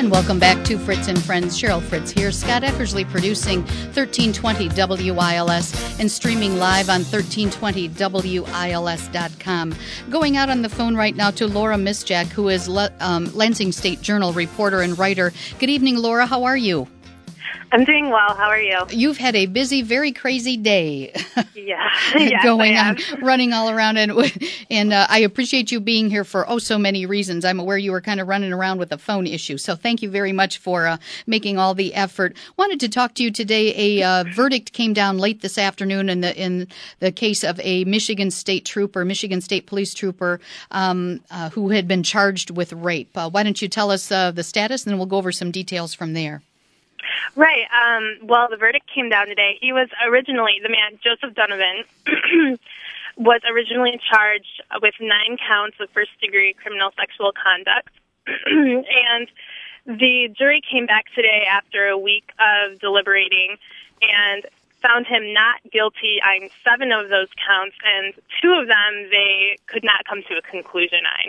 And welcome back to Fritz and Friends. Cheryl Fritz here. Scott Eckersley producing 1320 WILS and streaming live on 1320WILS.com. Going out on the phone right now to Laura Misjak, who is Lansing State Journal reporter and writer. Good evening, Laura. How are you? I'm doing well. How are you? You've had a busy, very crazy day. Yeah. Yes, going on, running all around. And I appreciate you being here for so many reasons. I'm aware you were kind of running around with a phone issue. So thank you very much for making all the effort. Wanted to talk to you today. A verdict came down late this afternoon in the case of a Michigan State Police trooper who had been charged with rape. Why don't you tell us the status, and then we'll go over some details from there. Right. Well, the verdict came down today. He was originally, the man, Joseph Donovan, was originally charged with 9 counts of first-degree criminal sexual conduct. And the jury came back today after a week of deliberating and found him not guilty on 7 of those counts, and 2 of them they could not come to a conclusion on.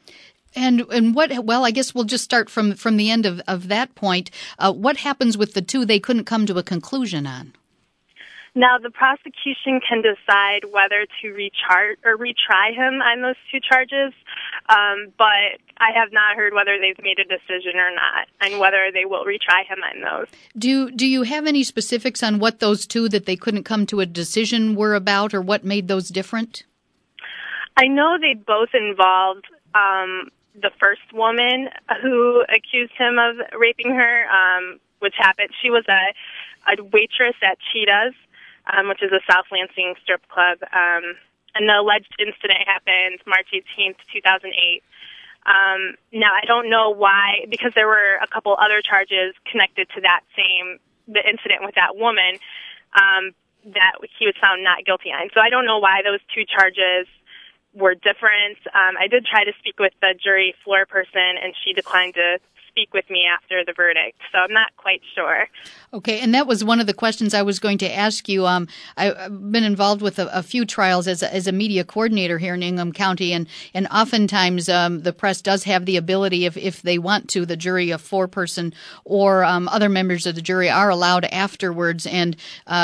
And what? Well, I guess we'll just start from the end of that point. What happens with the 2 they couldn't come to a conclusion on? Now, the prosecution can decide whether to retry him on those 2 charges, but I have not heard whether they've made a decision or not, and whether they will retry him on those. Do you have any specifics on what those 2 that they couldn't come to a decision were about, or what made those different? I know they both involved the first woman who accused him of raping her, which happened. She was a waitress at Cheetah's, which is a South Lansing strip club, and the alleged incident happened March 18th, 2008. Now, I don't know why, because there were a couple other charges connected to the incident with that woman, that he was found not guilty on. So I don't know why those 2 charges were different. I did try to speak with the jury floor person, and she declined to speak with me after the verdict, so I'm not quite sure. Okay, and that was one of the questions I was going to ask you. I've been involved with a few trials as a media coordinator here in Ingham County, and oftentimes the press does have the ability, if they want to, the jury, a 4-person or other members of the jury are allowed afterwards, and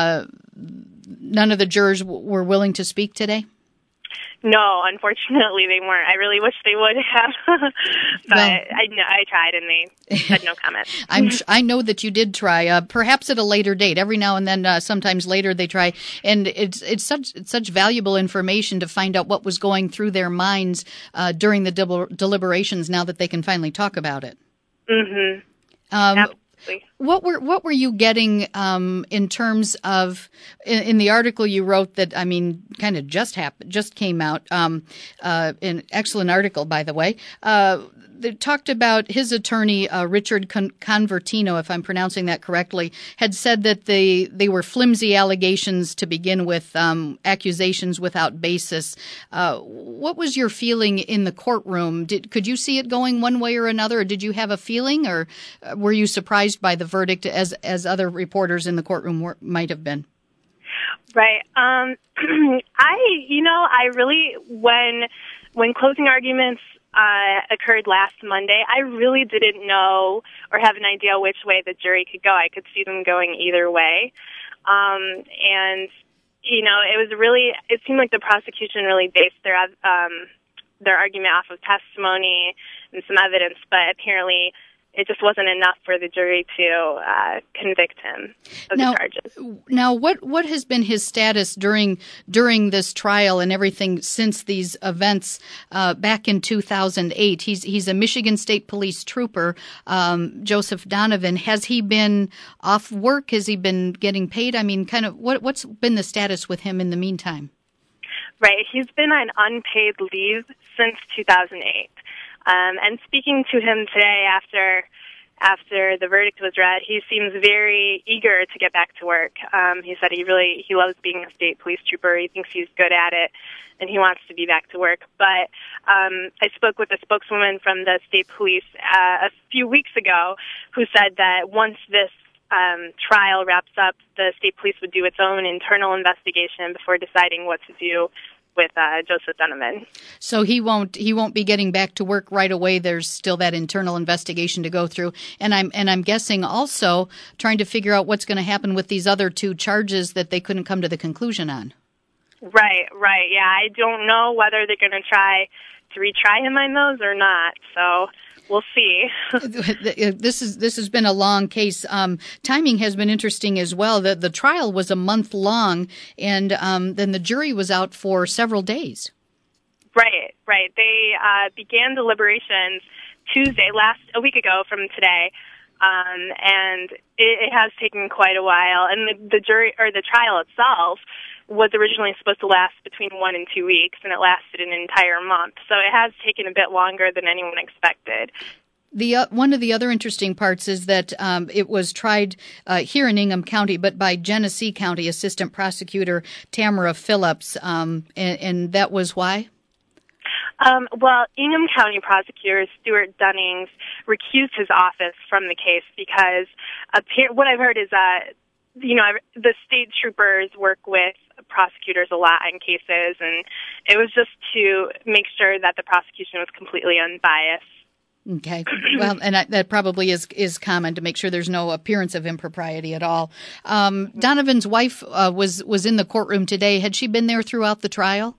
none of the jurors were willing to speak today? No, unfortunately they weren't. I really wish they would have, but I tried and they had no comment. I know that you did try, perhaps at a later date. Every now and then, sometimes later they try, and it's such valuable information to find out what was going through their minds during the deliberations. Now that they can finally talk about it. Mm-hmm. Absolutely. What were you getting in terms of in the article you wrote that kind of just came out, an excellent article, by the way, that talked about his attorney, Richard Convertino, if I'm pronouncing that correctly, had said that they were flimsy allegations to begin with, accusations without basis. What was your feeling in the courtroom? Could you see it going one way or another, or did you have a feeling, or were you surprised by the verdict as other reporters in the courtroom might have been? Right. I really, when closing arguments occurred last Monday, I really didn't know or have an idea which way the jury could go. I could see them going either way. And, it seemed like the prosecution really based their argument off of testimony and some evidence, but apparently it just wasn't enough for the jury to convict him of the charges. Now, what has been his status during this trial and everything since these events back in 2008? He's a Michigan State Police trooper, Joseph Donovan. Has he been off work? Has he been getting paid? What's been the status with him in the meantime? Right. He's been on unpaid leave since 2008. And speaking to him today after the verdict was read, he seems very eager to get back to work. He said he loves being a state police trooper. He thinks he's good at it, and he wants to be back to work. But I spoke with a spokeswoman from the state police a few weeks ago who said that once this trial wraps up, the state police would do its own internal investigation before deciding what to do with Joseph Donovan. So he won't be getting back to work right away. There's still that internal investigation to go through, and I'm guessing also trying to figure out what's going to happen with these other 2 charges that they couldn't come to the conclusion on. Right. Yeah, I don't know whether they're going to try to retry him on those or not. So we'll see. This has been a long case. Timing has been interesting as well. The trial was a month long, and then the jury was out for several days. Right. They began deliberations Tuesday, a week ago from today, and it has taken quite a while. And the trial itself was originally supposed to last between 1 and 2 weeks, and it lasted an entire month. So it has taken a bit longer than anyone expected. One of the other interesting parts is that it was tried here in Ingham County, but by Genesee County Assistant Prosecutor Tamara Phillips, and that was why? Well, Ingham County Prosecutor Stuart Dunnings recused his office from the case because what I've heard is the state troopers work with prosecutors a lot in cases, and it was just to make sure that the prosecution was completely unbiased. Okay. Well, and that probably is common to make sure there's no appearance of impropriety at all. Donovan's wife was in the courtroom today. Had she been there throughout the trial?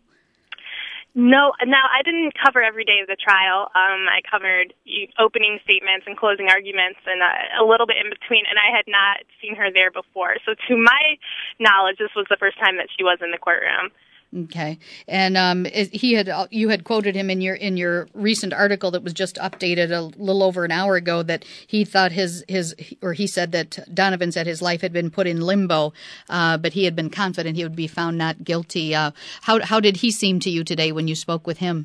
No, I didn't cover every day of the trial. I covered opening statements and closing arguments and a little bit in between, and I had not seen her there before. So to my knowledge, this was the first time that she was in the courtroom. Okay, and you had quoted him in your recent article that was just updated a little over an hour ago that he thought he said that Donovan said his life had been put in limbo, but he had been confident he would be found not guilty. How did he seem to you today when you spoke with him?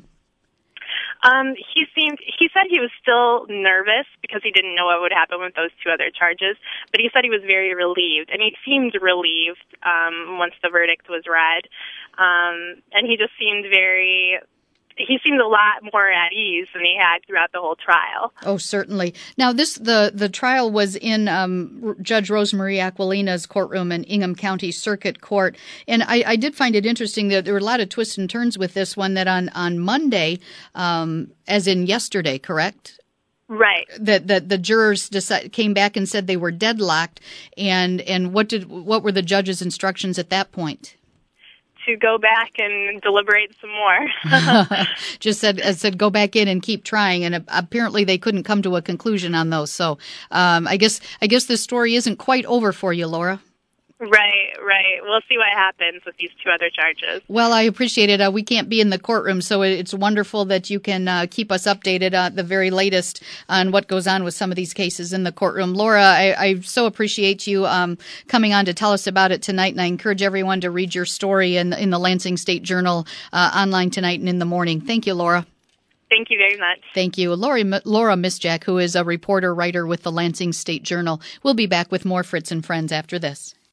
He said he was still nervous because he didn't know what would happen with those 2 other charges, but he said he was very relieved, and he seemed relieved once the verdict was read. And he just seemed he seemed a lot more at ease than he had throughout the whole trial. Oh, certainly. Now, the trial was in Judge Rosemarie Aquilina's courtroom in Ingham County Circuit Court, and I did find it interesting that there were a lot of twists and turns with this one. That on Monday, as in yesterday, correct? Right. That the jurors came back and said they were deadlocked, and what were the judge's instructions at that point? To go back and deliberate some more. Just said go back in and keep trying, and apparently they couldn't come to a conclusion on those. So I guess this story isn't quite over for you, Laura. Right. We'll see what happens with these 2 other charges. Well, I appreciate it. We can't be in the courtroom, so it's wonderful that you can keep us updated the very latest on what goes on with some of these cases in the courtroom. Laura, I so appreciate you coming on to tell us about it tonight, and I encourage everyone to read your story in the Lansing State Journal online tonight and in the morning. Thank you, Laura. Thank you very much. Thank you. Laura Misjak, who is a reporter-writer with the Lansing State Journal. We'll be back with more Fritz and Friends after this.